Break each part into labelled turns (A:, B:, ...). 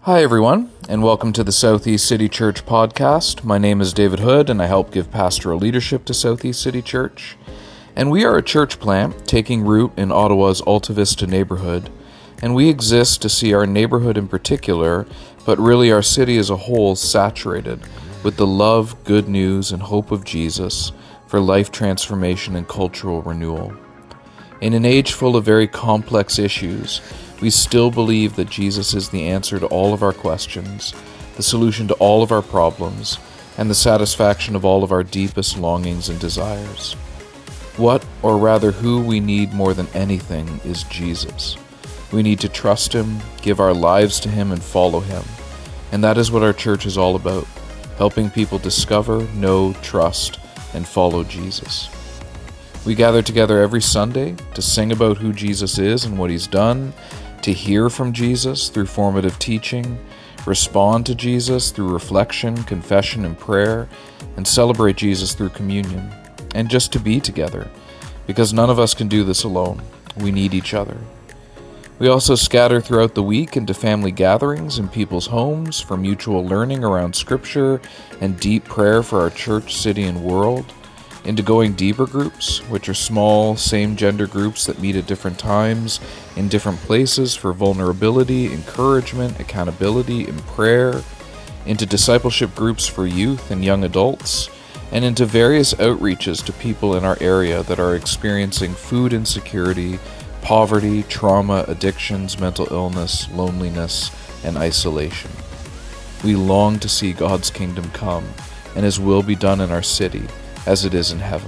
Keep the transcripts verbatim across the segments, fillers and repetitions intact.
A: Hi everyone, and welcome to the Southeast City Church podcast. My name is David Hood, and I help give pastoral leadership to Southeast City Church. And we are a church plant taking root in Ottawa's Alta Vista neighborhood, and we exist to see our neighborhood in particular, but really our city as a whole, saturated with the love, good news, and hope of Jesus for life transformation and cultural renewal. In an age full of very complex issues, we still believe that Jesus is the answer to all of our questions, the solution to all of our problems, and the satisfaction of all of our deepest longings and desires. What, or rather who we need more than anything, is Jesus. We need to trust Him, give our lives to Him, and follow Him. And that is what our church is all about, helping people discover, know, trust, and follow Jesus. We gather together every Sunday to sing about who Jesus is and what He's done, to hear from Jesus through formative teaching, respond to Jesus through reflection, confession, and prayer, and celebrate Jesus through communion, and just to be together, because none of us can do this alone. We need each other. We also scatter throughout the week into family gatherings in people's homes for mutual learning around Scripture and deep prayer for our church, city, and world, into going deeper groups, which are small, same-gender groups that meet at different times, in different places for vulnerability, encouragement, accountability, and prayer, into discipleship groups for youth and young adults, and into various outreaches to people in our area that are experiencing food insecurity, poverty, trauma, addictions, mental illness, loneliness, and isolation. We long to see God's kingdom come, and His will be done in our city, as it is in heaven.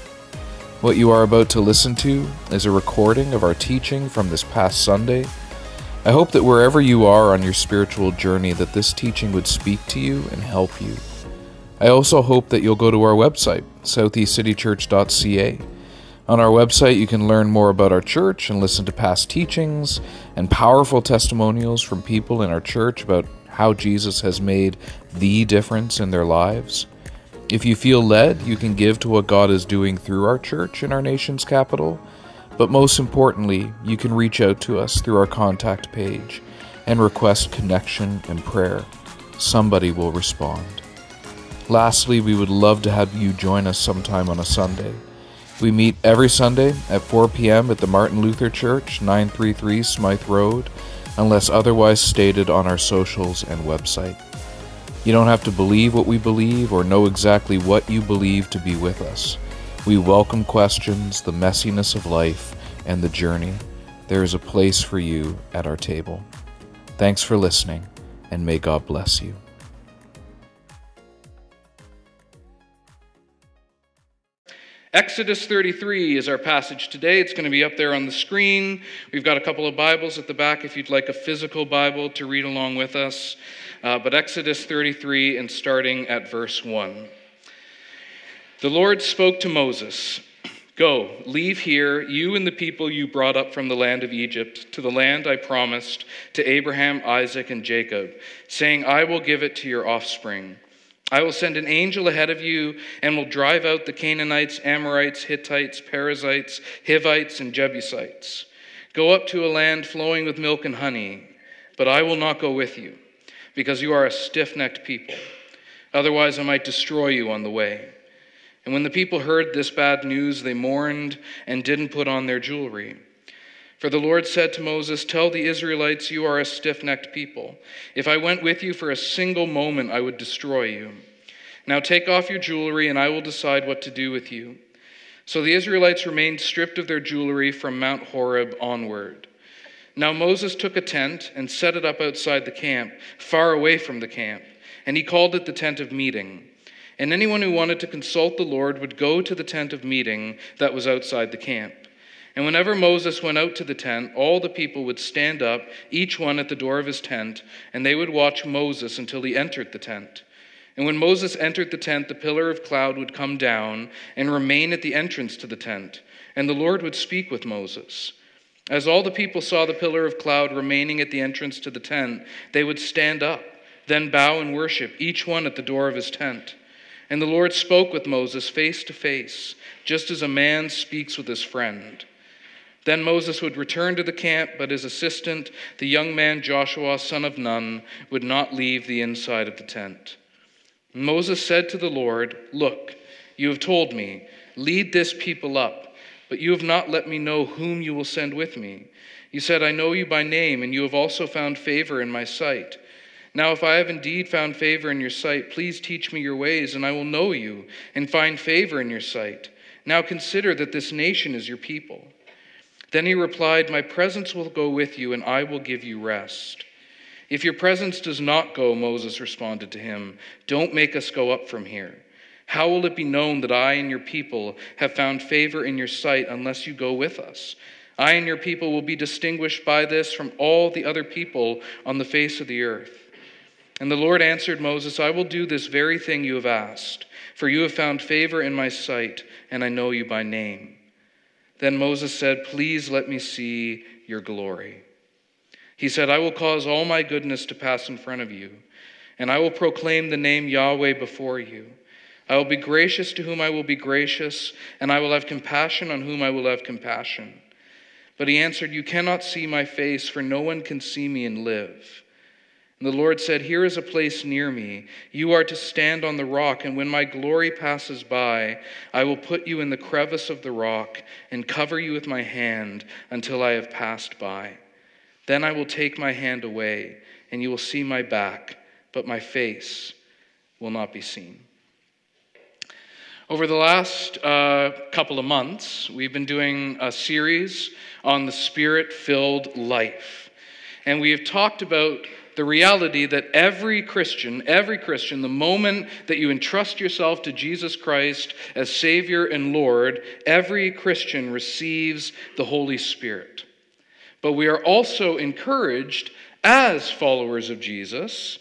A: What you are about to listen to is a recording of our teaching from this past Sunday. I hope that wherever you are on your spiritual journey, that this teaching would speak to you and help you. I also hope that you'll go to our website, southeast city church dot c a. On our website, you can learn more about our church and listen to past teachings and powerful testimonials from people in our church about how Jesus has made the difference in their lives. If you feel led, you can give to what God is doing through our church in our nation's capital. But most importantly, you can reach out to us through our contact page and request connection and prayer. Somebody will respond. Lastly, we would love to have you join us sometime on a Sunday. We meet every Sunday at four p.m. at the Martin Luther Church, nine thirty-three Smythe Road, unless otherwise stated on our socials and website. You don't have to believe what we believe or know exactly what you believe to be with us. We welcome questions, the messiness of life, and the journey. There is a place for you at our table. Thanks for listening, and may God bless you.
B: Exodus thirty-three is our passage today. It's going to be up there on the screen. We've got a couple of Bibles at the back if you'd like a physical Bible to read along with us. Uh, but Exodus thirty-three, and starting at verse one. The Lord spoke to Moses, "Go, leave here, you and the people you brought up from the land of Egypt, to the land I promised to Abraham, Isaac, and Jacob, saying, I will give it to your offspring. I will send an angel ahead of you and will drive out the Canaanites, Amorites, Hittites, Perizzites, Hivites, and Jebusites. Go up to a land flowing with milk and honey, but I will not go with you, because you are a stiff-necked people. Otherwise I might destroy you on the way." And when the people heard this bad news, they mourned and didn't put on their jewelry. For the Lord said to Moses, "Tell the Israelites, you are a stiff-necked people. If I went with you for a single moment, I would destroy you. Now take off your jewelry, and I will decide what to do with you." So the Israelites remained stripped of their jewelry from Mount Horeb onward. Now Moses took a tent and set it up outside the camp, far away from the camp, and he called it the tent of meeting. And anyone who wanted to consult the Lord would go to the tent of meeting that was outside the camp. And whenever Moses went out to the tent, all the people would stand up, each one at the door of his tent, and they would watch Moses until he entered the tent. And when Moses entered the tent, the pillar of cloud would come down and remain at the entrance to the tent, and the Lord would speak with Moses. As all the people saw the pillar of cloud remaining at the entrance to the tent, they would stand up, then bow and worship, each one at the door of his tent. And the Lord spoke with Moses face to face, just as a man speaks with his friend. Then Moses would return to the camp, but his assistant, the young man Joshua, son of Nun, would not leave the inside of the tent. Moses said to the Lord, "Look, you have told me, lead this people up, but you have not let me know whom you will send with me. You said, I know you by name, and you have also found favor in my sight. Now, if I have indeed found favor in your sight, please teach me your ways, and I will know you and find favor in your sight. Now consider that this nation is your people." Then he replied, "My presence will go with you, and I will give you rest." "If your presence does not go," Moses responded to him, "don't make us go up from here. How will it be known that I and your people have found favor in your sight unless you go with us? I and your people will be distinguished by this from all the other people on the face of the earth." And the Lord answered Moses, "I will do this very thing you have asked, for you have found favor in my sight, and I know you by name." Then Moses said, "Please let me see your glory." He said, "I will cause all my goodness to pass in front of you, and I will proclaim the name Yahweh before you. I will be gracious to whom I will be gracious, and I will have compassion on whom I will have compassion." But he answered, "You cannot see my face, for no one can see me and live." And the Lord said, "Here is a place near me. You are to stand on the rock, and when my glory passes by, I will put you in the crevice of the rock and cover you with my hand until I have passed by. Then I will take my hand away, and you will see my back, but my face will not be seen." Over the last uh, couple of months, we've been doing a series on the Spirit-filled life. And we have talked about the reality that every Christian, every Christian, the moment that you entrust yourself to Jesus Christ as Savior and Lord, every Christian receives the Holy Spirit. But we are also encouraged as followers of Jesus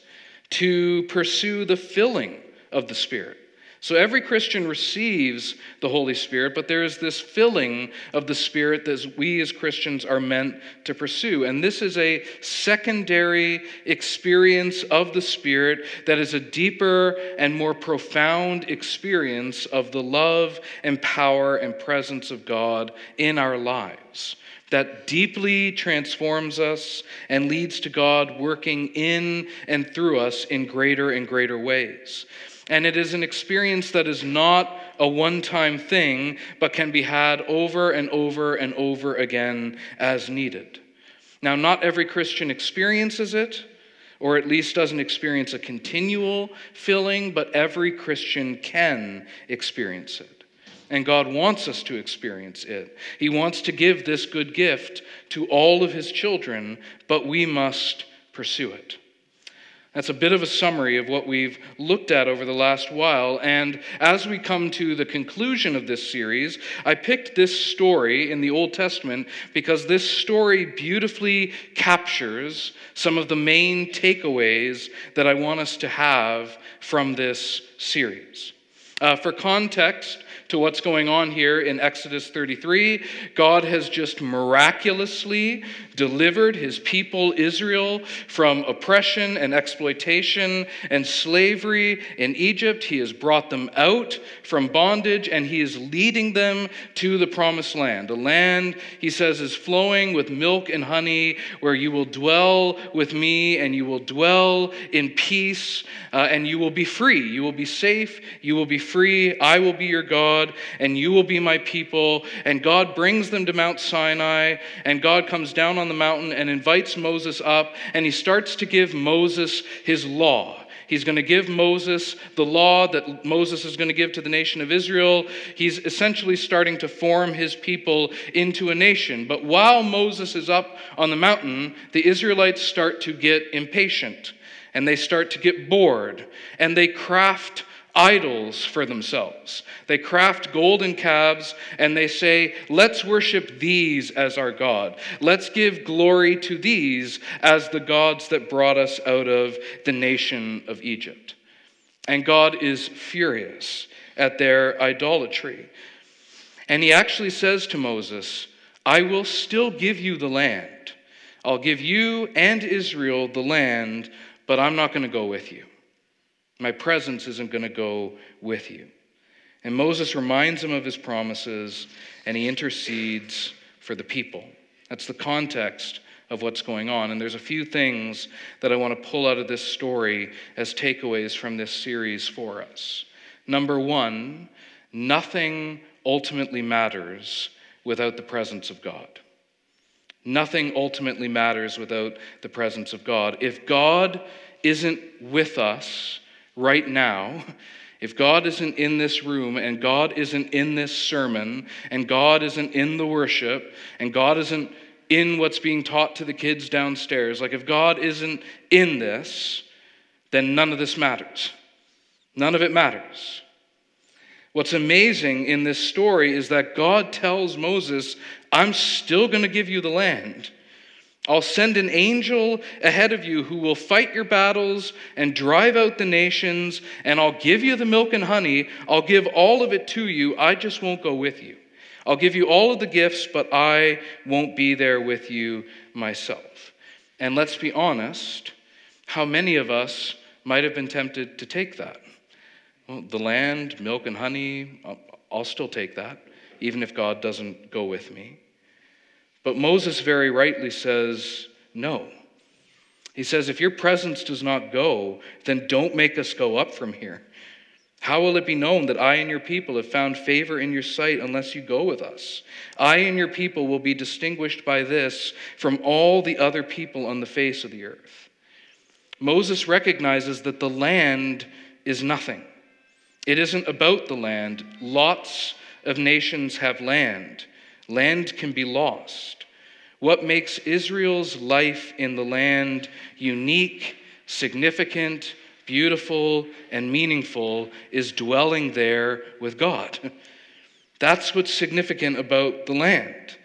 B: to pursue the filling of the Spirit. So every Christian receives the Holy Spirit, but there is this filling of the Spirit that we as Christians are meant to pursue. And this is a secondary experience of the Spirit that is a deeper and more profound experience of the love and power and presence of God in our lives, that deeply transforms us and leads to God working in and through us in greater and greater ways. And it is an experience that is not a one-time thing, but can be had over and over and over again as needed. Now, not every Christian experiences it, or at least doesn't experience a continual filling, but every Christian can experience it. And God wants us to experience it. He wants to give this good gift to all of his children, but we must pursue it. That's a bit of a summary of what we've looked at over the last while. And as we come to the conclusion of this series, I picked this story in the Old Testament because this story beautifully captures some of the main takeaways that I want us to have from this series. Uh, for context to what's going on here in Exodus thirty-three, God has just miraculously delivered his people Israel from oppression and exploitation and slavery in Egypt. He has brought them out from bondage, and he is leading them to the promised land. A land, he says, is flowing with milk and honey, where you will dwell with me and you will dwell in peace, uh, and you will be free. You will be safe. You will be free. I will be your God, and you will be my people. And God brings them to Mount Sinai, and God comes down on the mountain and invites Moses up, and he starts to give Moses his law. He's going to give Moses the law that Moses is going to give to the nation of Israel. He's essentially starting to form his people into a nation. But while Moses is up on the mountain, the Israelites start to get impatient, and they start to get bored, and they craft idols for themselves. They craft golden calves, and they say, let's worship these as our God. Let's give glory to these as the gods that brought us out of the nation of Egypt. And God is furious at their idolatry. And he actually says to Moses, I will still give you the land. I'll give you and Israel the land, but I'm not going to go with you. My presence isn't going to go with you. And Moses reminds him of his promises, and he intercedes for the people. That's the context of what's going on. And there's a few things that I want to pull out of this story as takeaways from this series for us. Number one, nothing ultimately matters without the presence of God. Nothing ultimately matters without the presence of God. If God isn't with us right now, if God isn't in this room, and God isn't in this sermon, and God isn't in the worship, and God isn't in what's being taught to the kids downstairs, like if God isn't in this, then none of this matters. None of it matters. What's amazing in this story is that God tells Moses, I'm still going to give you the land. I'll send an angel ahead of you who will fight your battles and drive out the nations, and I'll give you the milk and honey. I'll give all of it to you. I just won't go with you. I'll give you all of the gifts, but I won't be there with you myself. And let's be honest, how many of us might have been tempted to take that? Well, the land, milk and honey, I'll still take that, even if God doesn't go with me. But Moses very rightly says, no. He says, if your presence does not go, then don't make us go up from here. How will it be known that I and your people have found favor in your sight unless you go with us? I and your people will be distinguished by this from all the other people on the face of the earth. Moses recognizes that the land is nothing. It isn't about the land. Lots of nations have land. Land can be lost. What makes Israel's life in the land unique, significant, beautiful, and meaningful is dwelling there with God. That's what's significant about the land.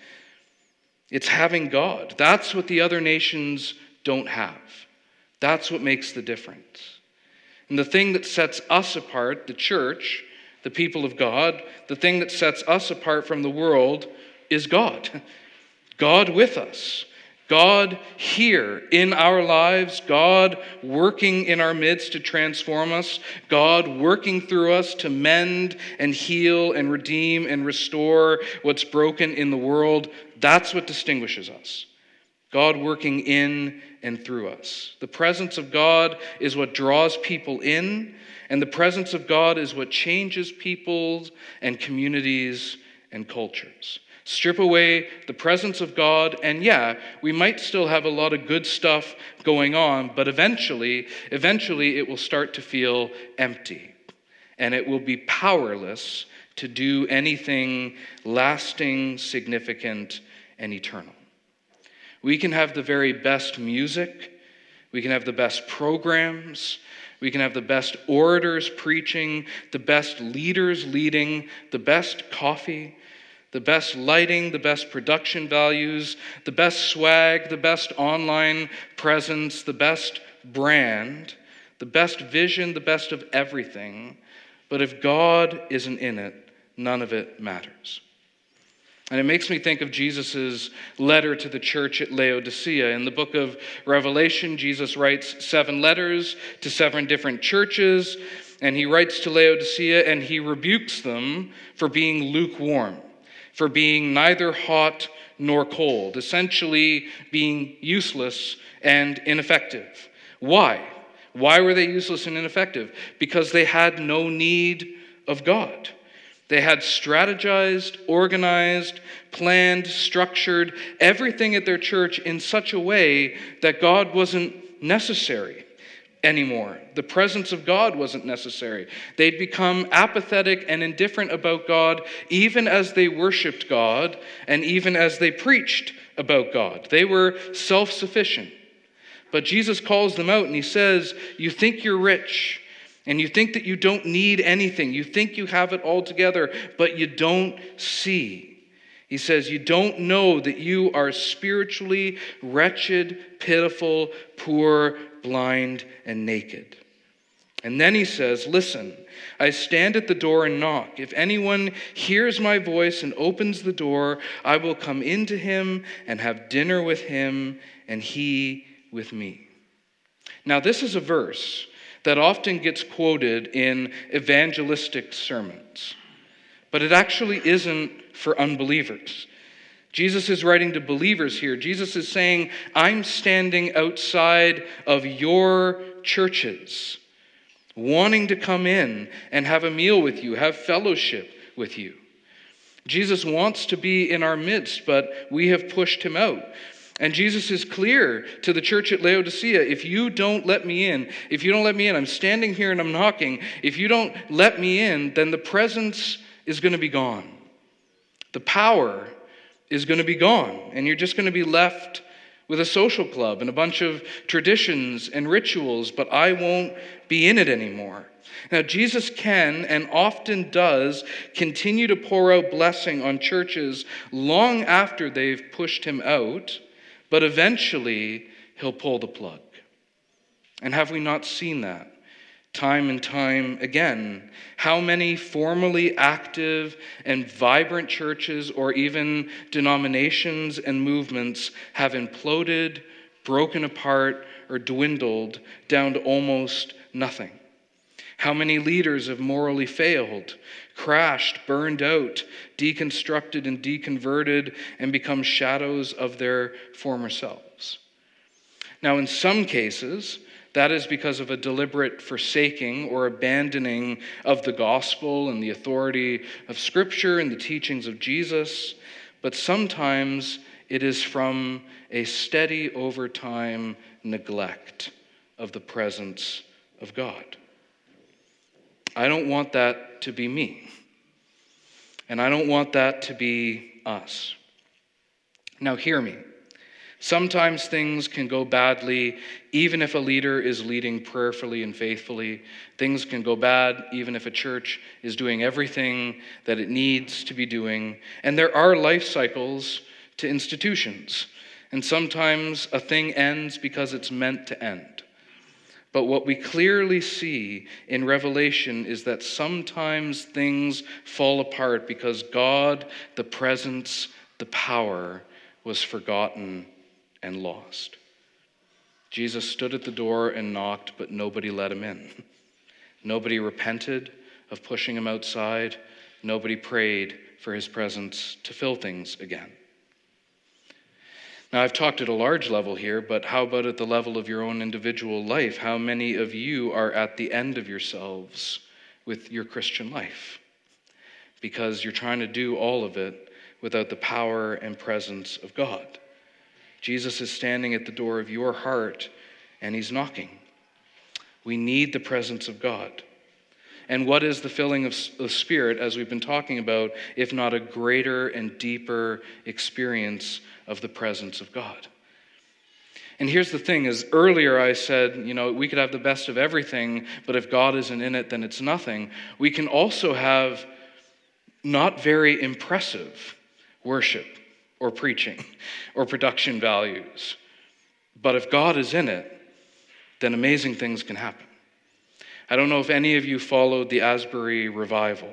B: It's having God. That's what the other nations don't have. That's what makes the difference. And the thing that sets us apart, the church, the people of God, the thing that sets us apart from the world is God. God with us. God here in our lives, God working in our midst to transform us, God working through us to mend and heal and redeem and restore what's broken in the world. That's what distinguishes us. God working in and through us. The presence of God is what draws people in, and the presence of God is what changes peoples and communities and cultures. Strip away the presence of God, and yeah, we might still have a lot of good stuff going on, but eventually, eventually it will start to feel empty, and it will be powerless to do anything lasting, significant, and eternal. We can have the very best music, we can have the best programs, we can have the best orators preaching, the best leaders leading, the best coffee, the best lighting, the best production values, the best swag, the best online presence, the best brand, the best vision, the best of everything. But if God isn't in it, none of it matters. And it makes me think of Jesus' letter to the church at Laodicea. In the book of Revelation, Jesus writes seven letters to seven different churches, and he writes to Laodicea and he rebukes them for being lukewarm, for being neither hot nor cold, essentially being useless and ineffective. Why? Why were they useless and ineffective? Because they had no need of God. They had strategized, organized, planned, structured everything at their church in such a way that God wasn't necessary anymore. The presence of God wasn't necessary. They'd become apathetic and indifferent about God even as they worshiped God and even as they preached about God. They were self-sufficient. But Jesus calls them out and he says, you think you're rich and you think that you don't need anything. You think you have it all together, but you don't see. He says, you don't know that you are spiritually wretched, pitiful, poor, blind, and naked. And then he says, listen, I stand at the door and knock. If anyone hears my voice and opens the door, I will come into him and have dinner with him and he with me. Now, this is a verse that often gets quoted in evangelistic sermons, but it actually isn't for unbelievers. Jesus is writing to believers here. Jesus is saying, I'm standing outside of your churches, wanting to come in and have a meal with you, have fellowship with you. Jesus wants to be in our midst, but we have pushed him out. And Jesus is clear to the church at Laodicea, if you don't let me in, if you don't let me in, I'm standing here and I'm knocking, if you don't let me in, then the presence is going to be gone. The power is going to be gone, and you're just going to be left with a social club and a bunch of traditions and rituals, but I won't be in it anymore. Now, Jesus can and often does continue to pour out blessing on churches long after they've pushed him out, but eventually he'll pull the plug. And have we not seen that time and time again? How many formally active and vibrant churches or even denominations and movements have imploded, broken apart, or dwindled down to almost nothing? How many leaders have morally failed, crashed, burned out, deconstructed and deconverted, and become shadows of their former selves? Now, in some cases, that is because of a deliberate forsaking or abandoning of the gospel and the authority of Scripture and the teachings of Jesus, but sometimes it is from a steady, over time, neglect of the presence of God. I don't want that to be me. And I don't want that to be us. Now hear me. Sometimes things can go badly even if a leader is leading prayerfully and faithfully. Things can go bad even if a church is doing everything that it needs to be doing. And there are life cycles to institutions. And sometimes a thing ends because it's meant to end. But what we clearly see in Revelation is that sometimes things fall apart because God, the presence, the power, was forgotten and lost. Jesus stood at the door and knocked, but nobody let him in. Nobody repented of pushing him outside. Nobody prayed for his presence to fill things again. Now, I've talked at a large level here, but how about at the level of your own individual life? How many of you are at the end of yourselves with your Christian life? Because you're trying to do all of it without the power and presence of God. Jesus is standing at the door of your heart, and he's knocking. We need the presence of God. And what is the filling of the Spirit, as we've been talking about, if not a greater and deeper experience of the presence of God? And here's the thing, is earlier I said, you know, we could have the best of everything, but if God isn't in it, then it's nothing. We can also have not very impressive worship or preaching or production values. But if God is in it, then amazing things can happen. I don't know if any of you followed the Asbury revival,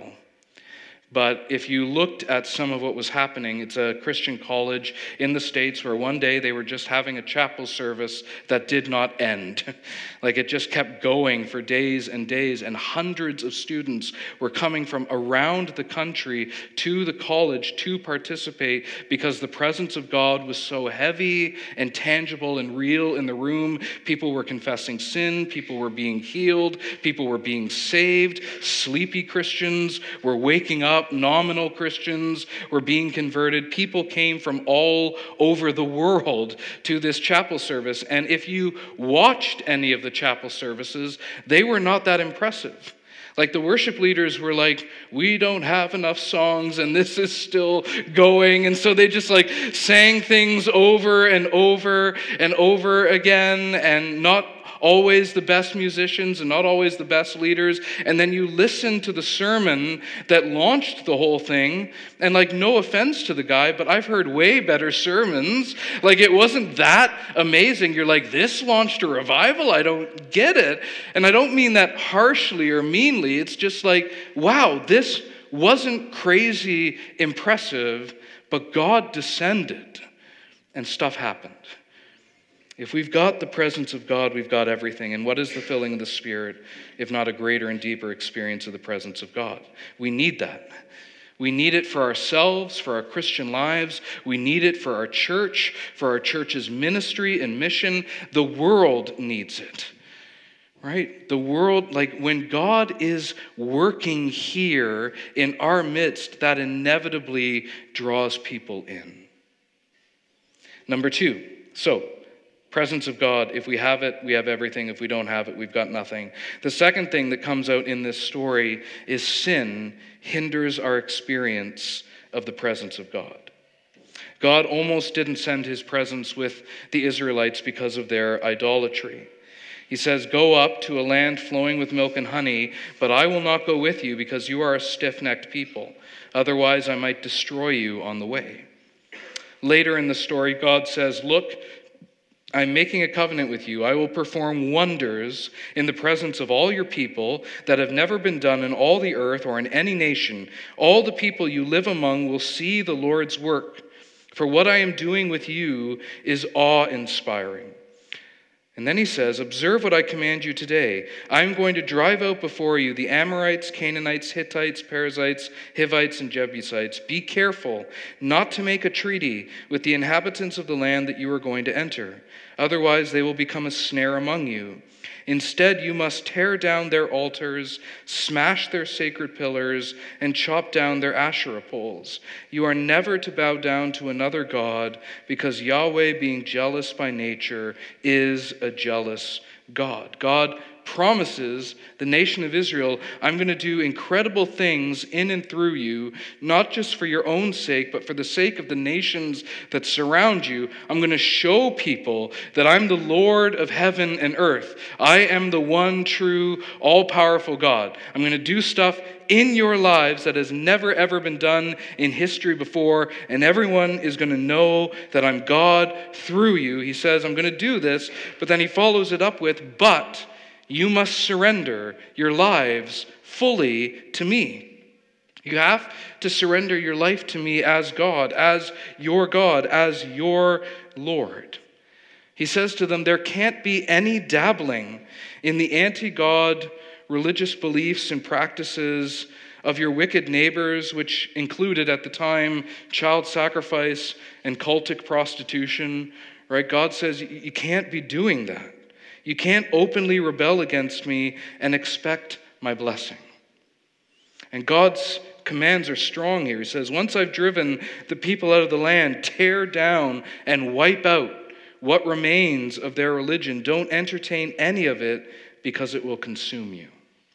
B: but if you looked at some of what was happening, it's a Christian college in the States where one day they were just having a chapel service that did not end. Like it just kept going for days and days, and hundreds of students were coming from around the country to the college to participate because the presence of God was so heavy and tangible and real in the room. People were confessing sin, people were being healed, people were being saved, sleepy Christians were waking up, nominal Christians were being converted. People came from all over the world to this chapel service. And if you watched any of the chapel services, they were not that impressive. Like the worship leaders were like, we don't have enough songs and this is still going. And so they just like sang things over and over and over again, and not always the best musicians and not always the best leaders. And then you listen to the sermon that launched the whole thing, and like, no offense to the guy, but I've heard way better sermons. Like it wasn't that amazing. You're like, this launched a revival? I don't get it. And I don't mean that harshly or meanly. It's just like, wow, this wasn't crazy impressive, but God descended and stuff happened. If we've got the presence of God, we've got everything. And what is the filling of the Spirit, if not a greater and deeper experience of the presence of God? We need that. We need it for ourselves, for our Christian lives. We need it for our church, for our church's ministry and mission. The world needs it, right? The world, like when God is working here in our midst, that inevitably draws people in. Number two, so presence of God. If we have it, we have everything. If we don't have it, we've got nothing. The second thing that comes out in this story is sin hinders our experience of the presence of God. God almost didn't send his presence with the Israelites because of their idolatry. He says, "Go up to a land flowing with milk and honey, but I will not go with you because you are a stiff-necked people. Otherwise, I might destroy you on the way." Later in the story, God says, "Look, I'm making a covenant with you. I will perform wonders in the presence of all your people that have never been done in all the earth or in any nation. All the people you live among will see the Lord's work. For what I am doing with you is awe-inspiring." And then he says, "Observe what I command you today. I'm going to drive out before you the Amorites, Canaanites, Hittites, Perizzites, Hivites, and Jebusites. Be careful not to make a treaty with the inhabitants of the land that you are going to enter. Otherwise, they will become a snare among you. Instead, you must tear down their altars, smash their sacred pillars, and chop down their Asherah poles. You are never to bow down to another god, because Yahweh, being jealous by nature, is a jealous God." God promises the nation of Israel, "I'm going to do incredible things in and through you, not just for your own sake, but for the sake of the nations that surround you. I'm going to show people that I'm the Lord of heaven and earth. I am the one true, all-powerful God. I'm going to do stuff in your lives that has never, ever been done in history before, and everyone is going to know that I'm God through you." He says, "I'm going to do this," but then he follows it up with, "But you must surrender your lives fully to me." You have to surrender your life to me as God, as your God, as your Lord. He says to them, there can't be any dabbling in the anti-God religious beliefs and practices of your wicked neighbors, which included at the time child sacrifice and cultic prostitution. Right? God says you can't be doing that. You can't openly rebel against me and expect my blessing. And God's commands are strong here. He says, once I've driven the people out of the land, tear down and wipe out what remains of their religion. Don't entertain any of it because it will consume you.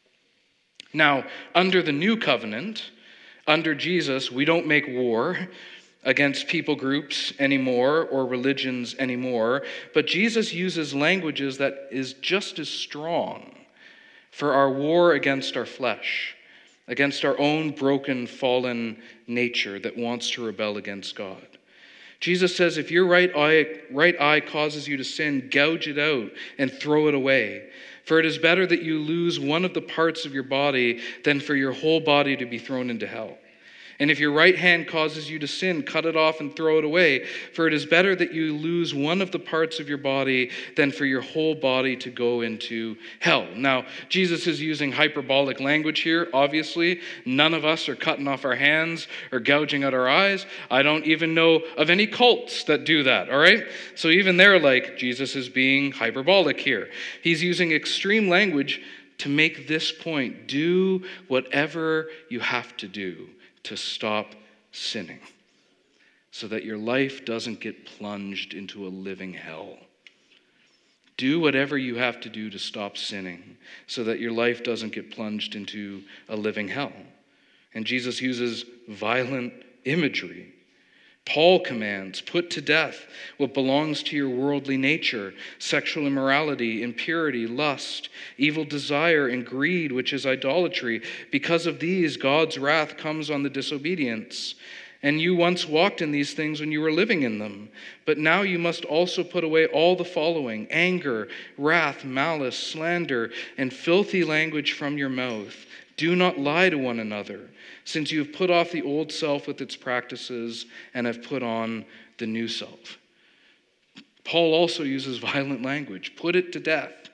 B: Now, under the new covenant, under Jesus, we don't make war against people groups anymore or religions anymore, but Jesus uses languages that is just as strong for our war against our flesh, against our own broken, fallen nature that wants to rebel against God. Jesus says, if your right eye, right eye causes you to sin, gouge it out and throw it away. For it is better that you lose one of the parts of your body than for your whole body to be thrown into hell. And if your right hand causes you to sin, cut it off and throw it away. For it is better that you lose one of the parts of your body than for your whole body to go into hell. Now, Jesus is using hyperbolic language here, obviously. None of us are cutting off our hands or gouging out our eyes. I don't even know of any cults that do that, all right? So even they're like, Jesus is being hyperbolic here. He's using extreme language to make this point. Do whatever you have to do to stop sinning, so that your life doesn't get plunged into a living hell. Do whatever you have to do to stop sinning, so that your life doesn't get plunged into a living hell. And Jesus uses violent imagery. Paul commands, put to death what belongs to your worldly nature, sexual immorality, impurity, lust, evil desire, and greed, which is idolatry. Because of these, God's wrath comes on the disobedience. And you once walked in these things when you were living in them. But now you must also put away all the following: anger, wrath, malice, slander, and filthy language from your mouth. Do not lie to one another, since you have put off the old self with its practices and have put on the new self. Paul also uses violent language. Put it to death.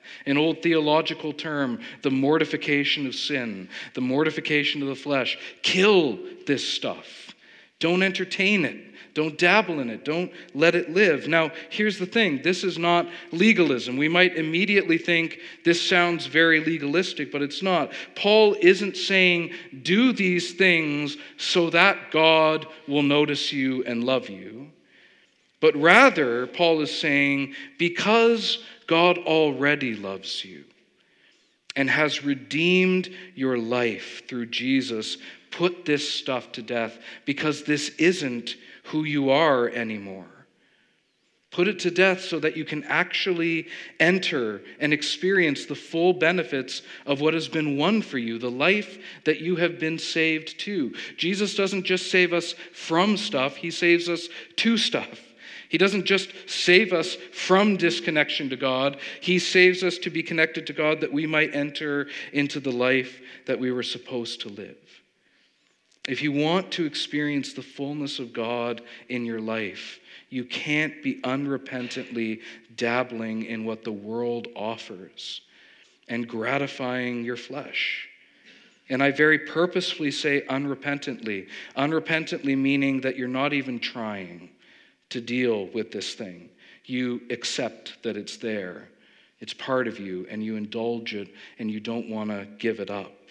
B: An old theological term, the mortification of sin, the mortification of the flesh. Kill this stuff. Don't entertain it. Don't dabble in it. Don't let it live. Now, here's the thing. This is not legalism. We might immediately think this sounds very legalistic, but it's not. Paul isn't saying do these things so that God will notice you and love you. But rather, Paul is saying because God already loves you and has redeemed your life through Jesus, put this stuff to death because this isn't who you are anymore. Put it to death so that you can actually enter and experience the full benefits of what has been won for you, the life that you have been saved to. Jesus doesn't just save us from stuff, he saves us to stuff. He doesn't just save us from disconnection to God, he saves us to be connected to God that we might enter into the life that we were supposed to live. If you want to experience the fullness of God in your life, you can't be unrepentantly dabbling in what the world offers and gratifying your flesh. And I very purposefully say unrepentantly. Unrepentantly meaning that you're not even trying to deal with this thing. You accept that it's there. It's part of you, and you indulge it, and you don't want to give it up.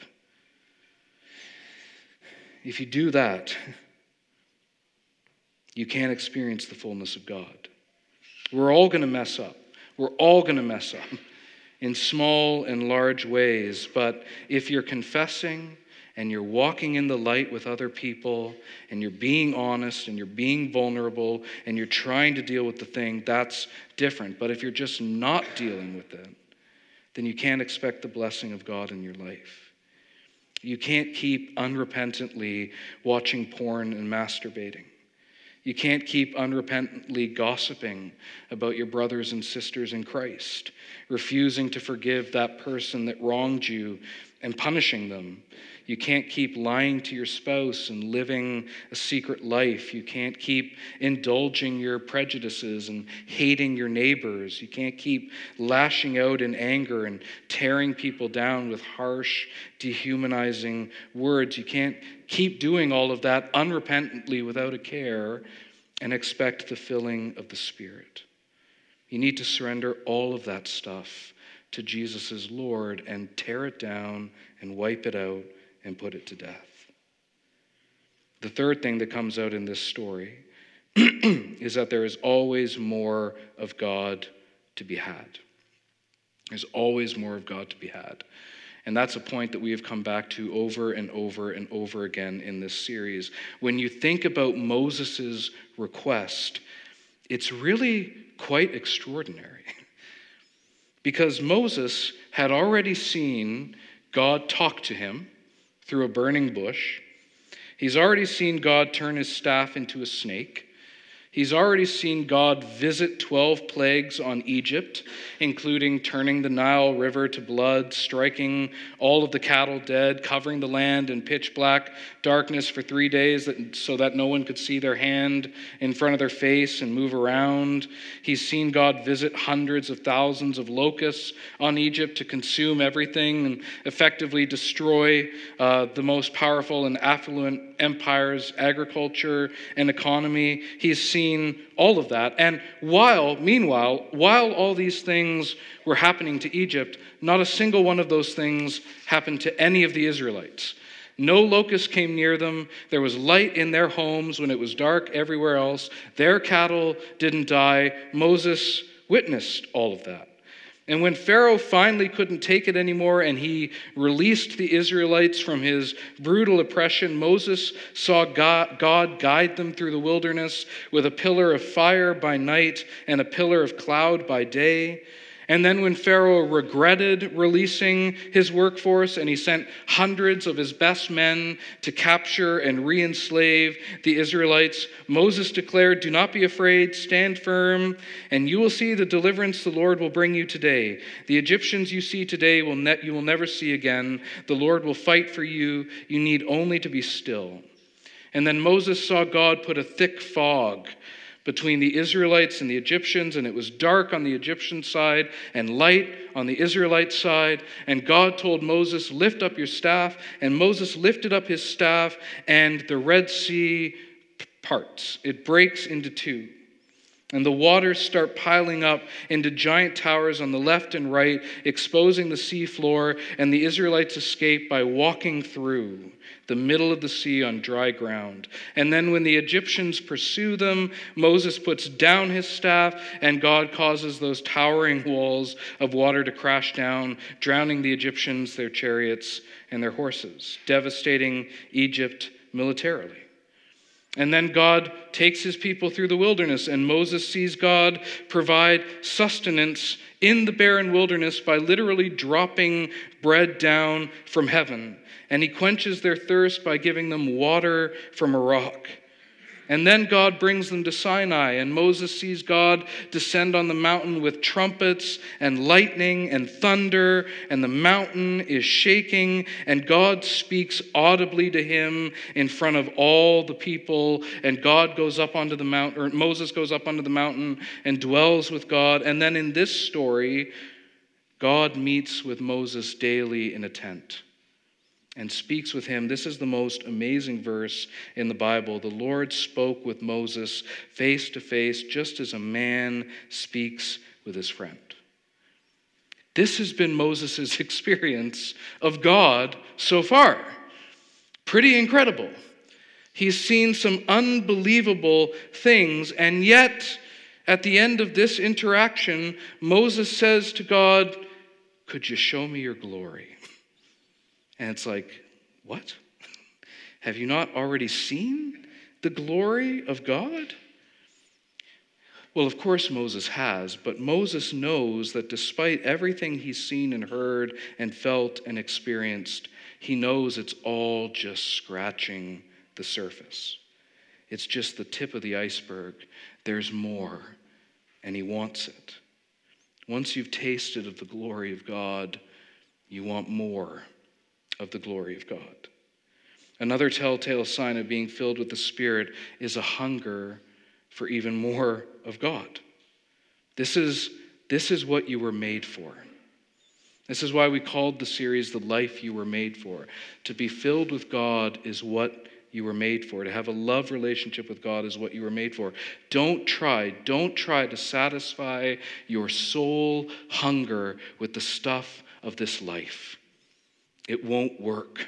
B: If you do that, you can't experience the fullness of God. We're all going to mess up. We're all going to mess up in small and large ways. But if you're confessing and you're walking in the light with other people and you're being honest and you're being vulnerable and you're trying to deal with the thing, that's different. But if you're just not dealing with it, then you can't expect the blessing of God in your life. You can't keep unrepentantly watching porn and masturbating. You can't keep unrepentantly gossiping about your brothers and sisters in Christ, refusing to forgive that person that wronged you and punishing them. You can't keep lying to your spouse and living a secret life. You can't keep indulging your prejudices and hating your neighbors. You can't keep lashing out in anger and tearing people down with harsh, dehumanizing words. You can't keep doing all of that unrepentantly without a care and expect the filling of the Spirit. You need to surrender all of that stuff to Jesus as Lord and tear it down and wipe it out and put it to death. The third thing that comes out in this story is that there is always more of God to be had. There's always more of God to be had. And that's a point that we have come back to over and over and over again in this series. When you think about Moses' request, it's really quite extraordinary. Because Moses had already seen God talk to him through a burning bush. He's already seen God turn his staff into a snake. He's already seen God visit twelve plagues on Egypt, including turning the Nile River to blood, striking all of the cattle dead, covering the land in pitch black darkness for three days so that no one could see their hand in front of their face and move around. He's seen God visit hundreds of thousands of locusts on Egypt to consume everything and effectively destroy uh, the most powerful and affluent empire's agriculture and economy. He's seen all of that. And while, meanwhile, while all these things were happening to Egypt, not a single one of those things happened to any of the Israelites. No locust came near them. There was light in their homes when it was dark everywhere else. Their cattle didn't die. Moses witnessed all of that. And when Pharaoh finally couldn't take it anymore and he released the Israelites from his brutal oppression, Moses saw God, God guide them through the wilderness with a pillar of fire by night and a pillar of cloud by day. And then when Pharaoh regretted releasing his workforce and he sent hundreds of his best men to capture and re-enslave the Israelites, Moses declared, "Do not be afraid, stand firm, and you will see the deliverance the Lord will bring you today. The Egyptians you see today will ne- you will never see again. The Lord will fight for you. You need only to be still." And then Moses saw God put a thick fog between the Israelites and the Egyptians, and it was dark on the Egyptian side and light on the Israelite side. And God told Moses, lift up your staff. And Moses lifted up his staff, and the Red Sea parts. It breaks into two. And the waters start piling up into giant towers on the left and right, exposing the sea floor, and the Israelites escape by walking through the middle of the sea on dry ground. And then when the Egyptians pursue them, Moses puts down his staff, and God causes those towering walls of water to crash down, drowning the Egyptians, their chariots, and their horses, devastating Egypt militarily. And then God takes his people through the wilderness, and Moses sees God provide sustenance in the barren wilderness by literally dropping bread down from heaven. And he quenches their thirst by giving them water from a rock. And then God brings them to Sinai, and Moses sees God descend on the mountain with trumpets and lightning and thunder, and the mountain is shaking, and God speaks audibly to him in front of all the people, and God goes up onto the mountain, or Moses goes up onto the mountain and dwells with God. And then in this story, God meets with Moses daily in a tent and speaks with him. This is the most amazing verse in the Bible. The Lord spoke with Moses face to face, just as a man speaks with his friend. This has been Moses' experience of God so far. Pretty incredible. He's seen some unbelievable things, and yet, at the end of this interaction, Moses says to God, "Could you show me your glory?" And it's like, what? Have you not already seen the glory of God? Well, of course Moses has, but Moses knows that despite everything he's seen and heard and felt and experienced, he knows it's all just scratching the surface. It's just the tip of the iceberg. There's more, and he wants it. Once you've tasted of the glory of God, you want more of the glory of God. Another telltale sign of being filled with the Spirit is a hunger for even more of God. This is, this is what you were made for. This is why we called the series The Life You Were Made For. To be filled with God is what you were made for. To have a love relationship with God is what you were made for. Don't try, don't try to satisfy your soul hunger with the stuff of this life. It won't work.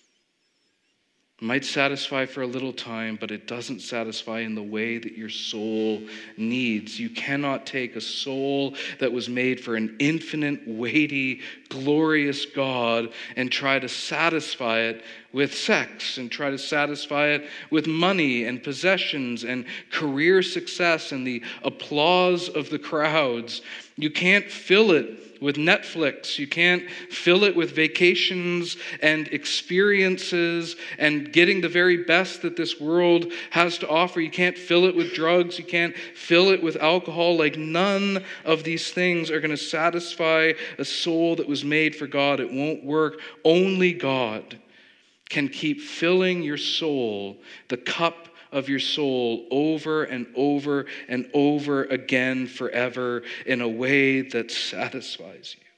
B: It might satisfy for a little time, but it doesn't satisfy in the way that your soul needs. You cannot take a soul that was made for an infinite, weighty, glorious God and try to satisfy it with sex, and try to satisfy it with money and possessions and career success and the applause of the crowds. You can't fill it with Netflix. You can't fill it with vacations and experiences and getting the very best that this world has to offer. You can't fill it with drugs. You can't fill it with alcohol. Like, none of these things are going to satisfy a soul that was made for God. It won't work. Only God can keep filling your soul, the cup of your soul, over and over and over again forever in a way that satisfies you.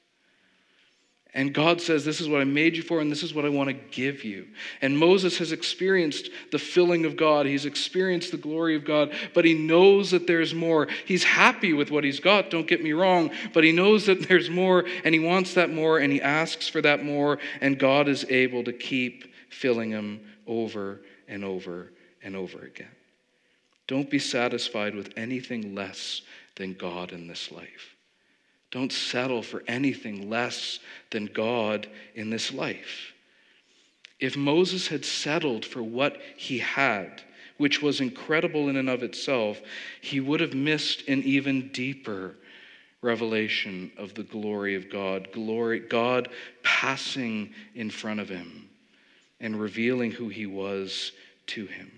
B: And God says, this is what I made you for, and this is what I want to give you. And Moses has experienced the filling of God. He's experienced the glory of God, but he knows that there's more. He's happy with what he's got, don't get me wrong, but he knows that there's more, and he wants that more, and he asks for that more, and God is able to keep filling him over and over and over again. Don't be satisfied with anything less than God in this life. Don't settle for anything less than God in this life. If Moses had settled for what he had, which was incredible in and of itself, he would have missed an even deeper revelation of the glory of God. Glory, God passing in front of him and revealing who he was to him.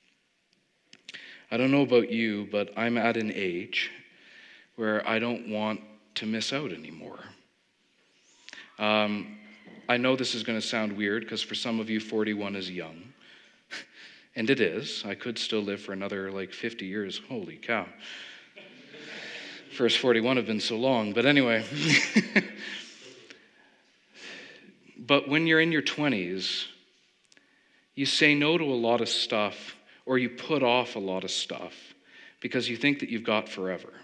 B: I don't know about you, but I'm at an age where I don't want to miss out anymore. Um, I know this is going to sound weird because for some of you, forty-one is young. And it is. I could still live for another like fifty years. Holy cow. First forty-one have been so long. But anyway. But when you're in your twenties, you say no to a lot of stuff, or you put off a lot of stuff because you think that you've got forever.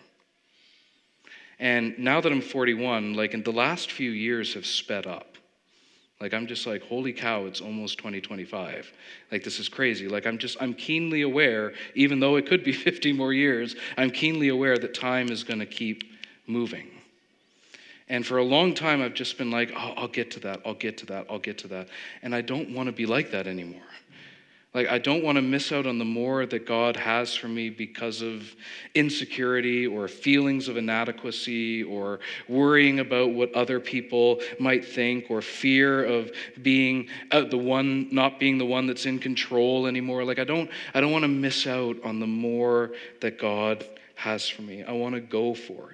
B: And now that I'm forty-one, like in the last few years have sped up. Like I'm just like, holy cow, it's almost twenty twenty-five. Like this is crazy. Like I'm just, I'm keenly aware, even though it could be fifty more years, I'm keenly aware that time is going to keep moving. And for a long time, I've just been like, oh, I'll get to that, I'll get to that, I'll get to that. And I don't want to be like that anymore. Like, I don't want to miss out on the more that God has for me because of insecurity or feelings of inadequacy or worrying about what other people might think or fear of being uh, the one, not being the one that's in control anymore. Like, I don't, I don't want to miss out on the more that God has for me. I want to go for it.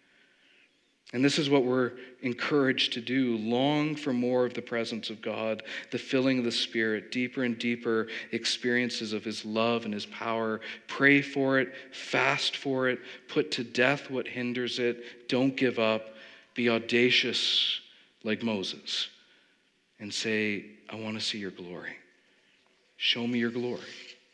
B: And this is what we're encouraged to do. Long for more of the presence of God, the filling of the Spirit, deeper and deeper experiences of His love and His power. Pray for it, fast for it, put to death what hinders it. Don't give up. Be audacious like Moses and say, I want to see your glory. Show me your glory.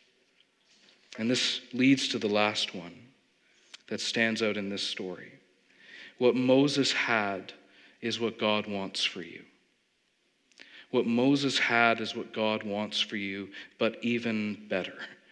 B: And this leads to the last one that stands out in this story. What Moses had is what God wants for you. What Moses had is what God wants for you, but even better.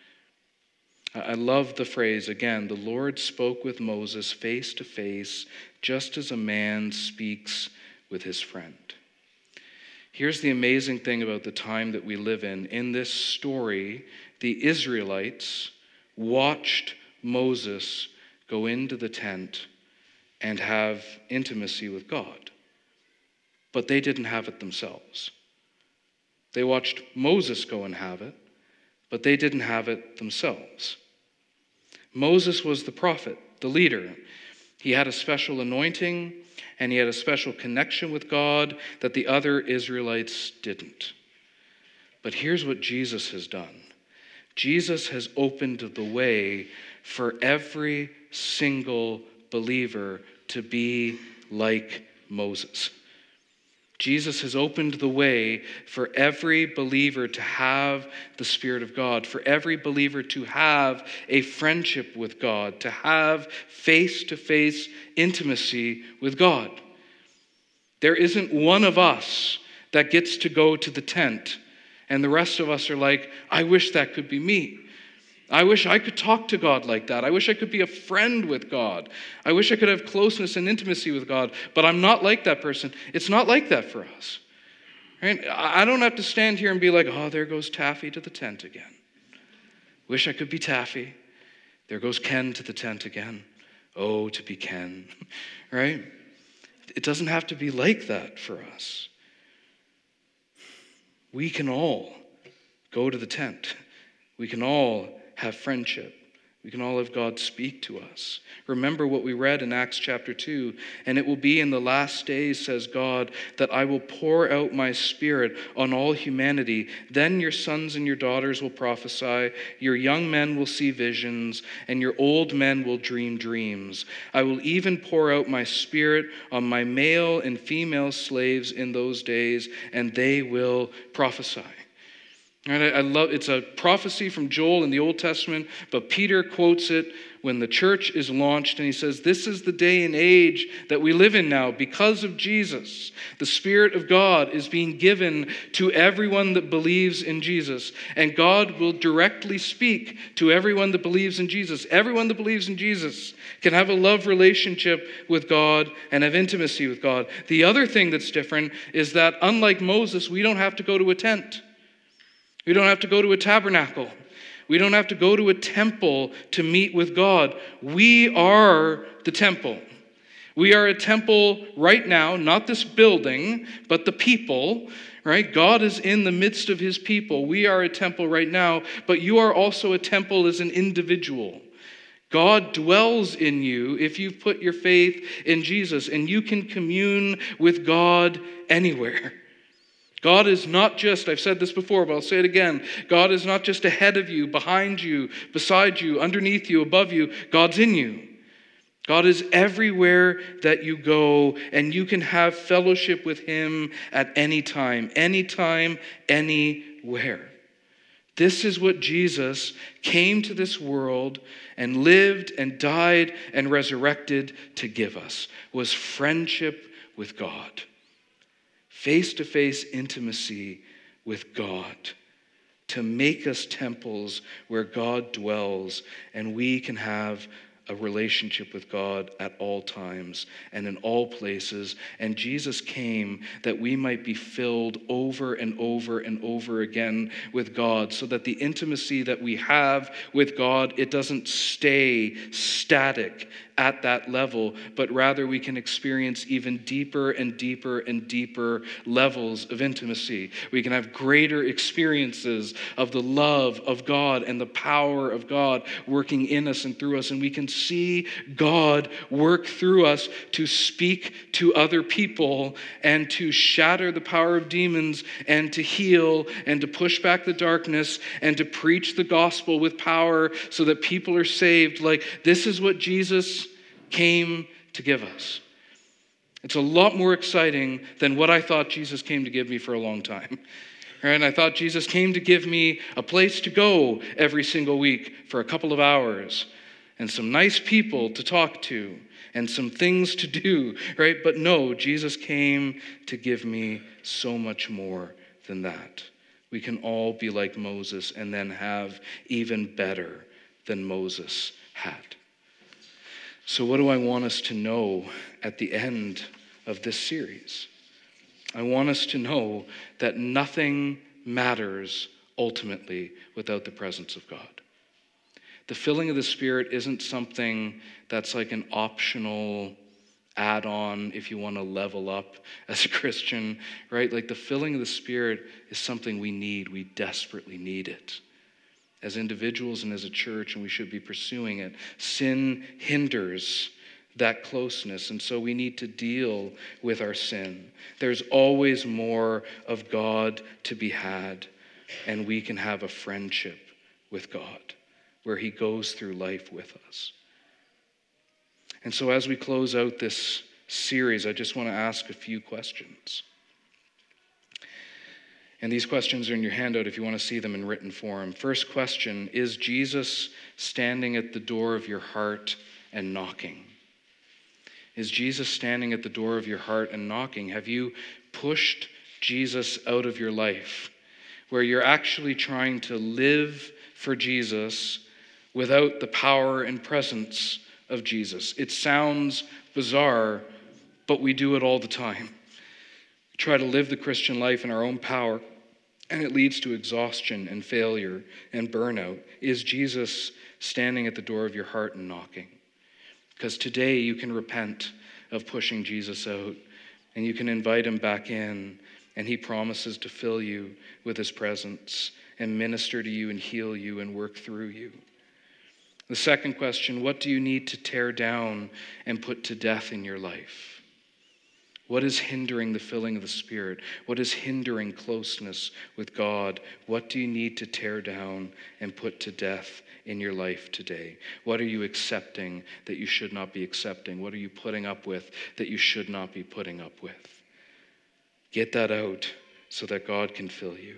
B: I love the phrase, again, the Lord spoke with Moses face to face, just as a man speaks with his friend. Here's the amazing thing about the time that we live in. In this story, the Israelites watched Moses go into the tent and have intimacy with God. But they didn't have it themselves. They watched Moses go and have it, but they didn't have it themselves. Moses was the prophet, the leader. He had a special anointing, and he had a special connection with God that the other Israelites didn't. But here's what Jesus has done. Jesus has opened the way for every single believer to be like Moses. Jesus has opened the way for every believer to have the Spirit of God, for every believer to have a friendship with God, to have face-to-face intimacy with God. There isn't one of us that gets to go to the tent, and the rest of us are like, I wish that could be me. I wish I could talk to God like that. I wish I could be a friend with God. I wish I could have closeness and intimacy with God, but I'm not like that person. It's not like that for us. Right? I don't have to stand here and be like, oh, there goes Taffy to the tent again. Wish I could be Taffy. There goes Ken to the tent again. Oh, to be Ken. Right? It doesn't have to be like that for us. We can all go to the tent. We can all have friendship. We can all have God speak to us. Remember what we read in Acts chapter two. And it will be in the last days, says God, that I will pour out my Spirit on all humanity. Then your sons and your daughters will prophesy. Your young men will see visions. And your old men will dream dreams. I will even pour out my Spirit on my male and female slaves in those days, and they will prophesy. And I love, it's a prophecy from Joel in the Old Testament, but Peter quotes it when the church is launched, and he says, this is the day and age that we live in now because of Jesus. The Spirit of God is being given to everyone that believes in Jesus, and God will directly speak to everyone that believes in Jesus. Everyone that believes in Jesus can have a love relationship with God and have intimacy with God. The other thing that's different is that, unlike Moses, we don't have to go to a tent. We don't have to go to a tabernacle. We don't have to go to a temple to meet with God. We are the temple. We are a temple right now, not this building, but the people, right? God is in the midst of his people. We are a temple right now, but you are also a temple as an individual. God dwells in you if you've put your faith in Jesus, and you can commune with God anywhere. God is not just, I've said this before, but I'll say it again, God is not just ahead of you, behind you, beside you, underneath you, above you. God's in you. God is everywhere that you go, and you can have fellowship with him at any time, anytime, anywhere. This is what Jesus came to this world and lived and died and resurrected to give us, was friendship with God. Face-to-face intimacy with God, to make us temples where God dwells, and we can have a relationship with God at all times and in all places. And Jesus came that we might be filled over and over and over again with God, so that the intimacy that we have with God, it doesn't stay static at that level, but rather we can experience even deeper and deeper and deeper levels of intimacy. We can have greater experiences of the love of God and the power of God working in us and through us, and we can see God work through us to speak to other people and to shatter the power of demons and to heal and to push back the darkness and to preach the gospel with power so that people are saved. Like, this is what Jesus came to give us. It's a lot more exciting than what I thought Jesus came to give me for a long time. And I thought Jesus came to give me a place to go every single week for a couple of hours and some nice people to talk to and some things to do, right? But no, Jesus came to give me so much more than that. We can all be like Moses and then have even better than Moses had. So what do I want us to know at the end of this series? I want us to know that nothing matters ultimately without the presence of God. The filling of the Spirit isn't something that's like an optional add-on if you want to level up as a Christian, right? Like, the filling of the Spirit is something we need. We desperately need it as individuals and as a church, and we should be pursuing it. Sin hinders that closeness, and so we need to deal with our sin. There's always more of God to be had, and we can have a friendship with God where he goes through life with us. And so as we close out this series, I just want to ask a few questions. And these questions are in your handout if you want to see them in written form. First question, is Jesus standing at the door of your heart and knocking? Is Jesus standing at the door of your heart and knocking? Have you pushed Jesus out of your life, where you're actually trying to live for Jesus without the power and presence of Jesus? It sounds bizarre, but we do it all the time. We try to live the Christian life in our own power, and it leads to exhaustion and failure and burnout. Is Jesus standing at the door of your heart and knocking? Because today you can repent of pushing Jesus out, and you can invite him back in, and he promises to fill you with his presence and minister to you and heal you and work through you. The second question, what do you need to tear down and put to death in your life? What is hindering the filling of the Spirit? What is hindering closeness with God? What do you need to tear down and put to death in your life today? What are you accepting that you should not be accepting? What are you putting up with that you should not be putting up with? Get that out so that God can fill you.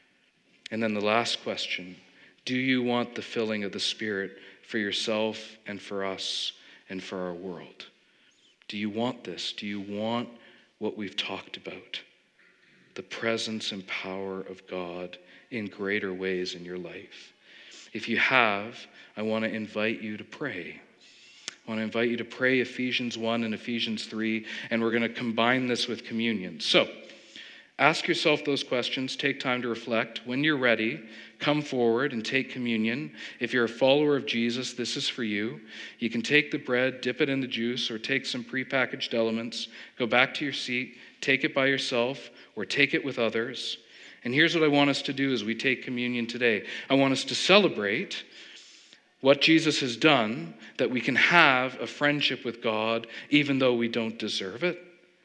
B: And then the last question, do you want the filling of the Spirit for yourself and for us and for our world? Do you want this? Do you want what we've talked about? The presence and power of God in greater ways in your life. If you have, I want to invite you to pray. I want to invite you to pray Ephesians one and Ephesians three, and we're going to combine this with communion. So, ask yourself those questions. Take time to reflect. When you're ready, come forward and take communion. If you're a follower of Jesus, this is for you. You can take the bread, dip it in the juice, or take some prepackaged elements, go back to your seat, take it by yourself, or take it with others. And here's what I want us to do as we take communion today. I want us to celebrate what Jesus has done, that we can have a friendship with God even though we don't deserve it.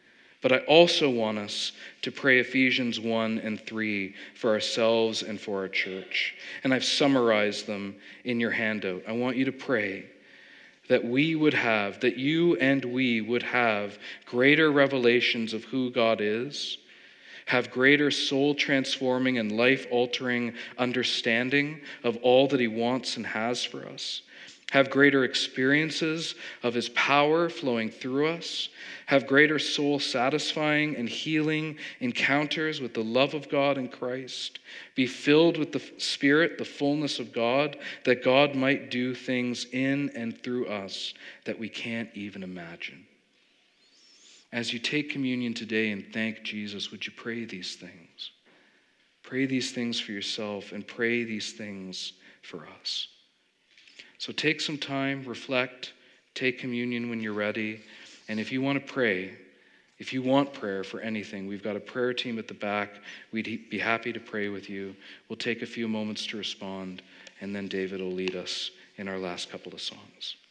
B: But I also want us to pray Ephesians one and three for ourselves and for our church. And I've summarized them in your handout. I want you to pray that we would have, that you and we would have greater revelations of who God is, have greater soul-transforming and life-altering understanding of all that he wants and has for us, have greater experiences of his power flowing through us, have greater soul-satisfying and healing encounters with the love of God in Christ, be filled with the Spirit, the fullness of God, that God might do things in and through us that we can't even imagine. As you take communion today and thank Jesus, would you pray these things? Pray these things for yourself and pray these things for us. So take some time, reflect, take communion when you're ready. And if you want to pray, if you want prayer for anything, we've got a prayer team at the back. We'd be happy to pray with you. We'll take a few moments to respond, and then David will lead us in our last couple of songs.